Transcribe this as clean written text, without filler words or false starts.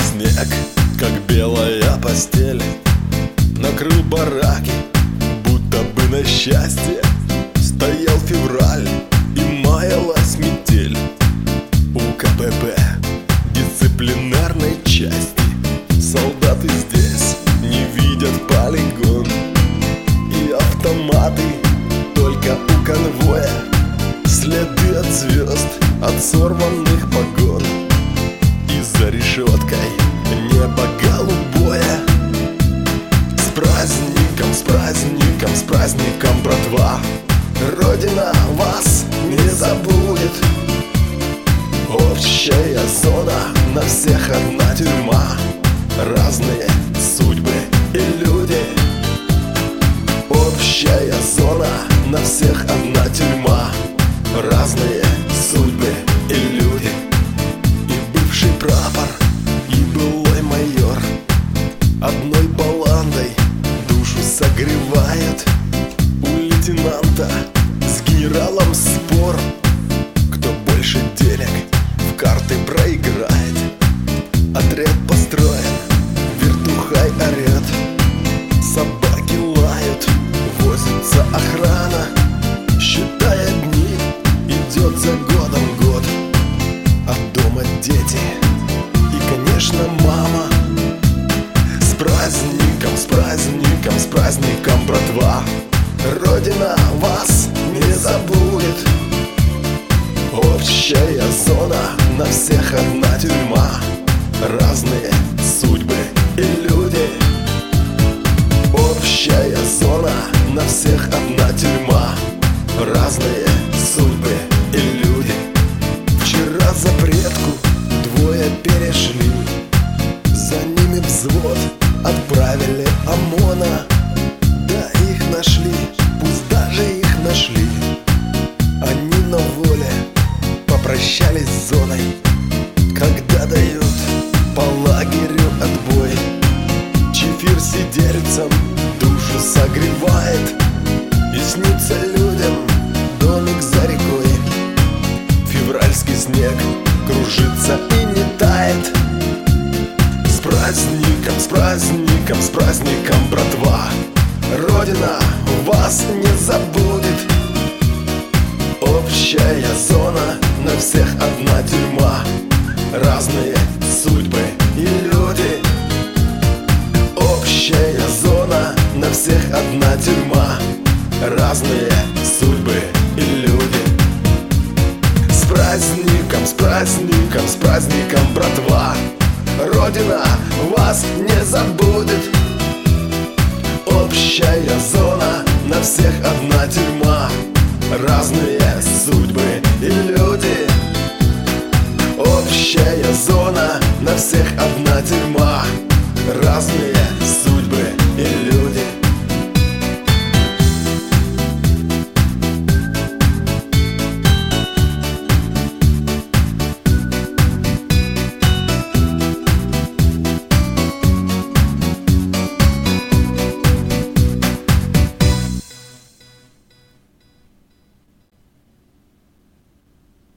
снег, как белая постель, накрыл бараки, будто бы на счастье. Стоял февраль и маялась метель. У КПП дисциплинарной части солдаты здесь не видят полигон. И автоматы только у конвоя, следы от звезд, от сорванных погон. И за решеткой небо голубое. С праздником, с праздником, с праздником, братва! Родина вас не забудет. Общая зона, на всех одна тюрьма. Разные судьбы и люди. Общая зона, на всех одна тюрьма. Разные судьбы и люди. И бывший прапор, и былой майор одной баландой душу согревает. У лейтенанта с генералом спор, кто больше денег в карты проиграет. Отряд построен, вертухай орет, собаки лают, возится охрана, считая дни, идет за годом год. А дома дети и, конечно, мама. С праздником, с праздником, с праздником, братва! Родина вас не забудет. Общая зона, на всех одна тюрьма. Разные судьбы и люди. Общая зона, на всех одна тюрьма. Разные судьбы и люди. Вчера запретку двое перешли, за ними взвод отправили ОМОНа. Да их нашли, пусть даже их нашли. Они на воле попрощались с зоной, когда дают по лагерю отбой. Чефир сидельцам душу согревает, и снится людям домик за рекой. Февральский снег кружится и не тает. С праздником, с праздником, с праздником, братва! Родина вас не забудет. Общая зона, на всех одна тюрьма. Разные судьбы и люди. Общая зона, на всех одна тюрьма. Разные судьбы и люди. С праздником, с праздником, с праздником, братва! Родина вас не забудет. Общая зона, на всех одна тюрьма. Разные судьбы и люди. Общая зона, на всех одна тюрьма. Разные судьбы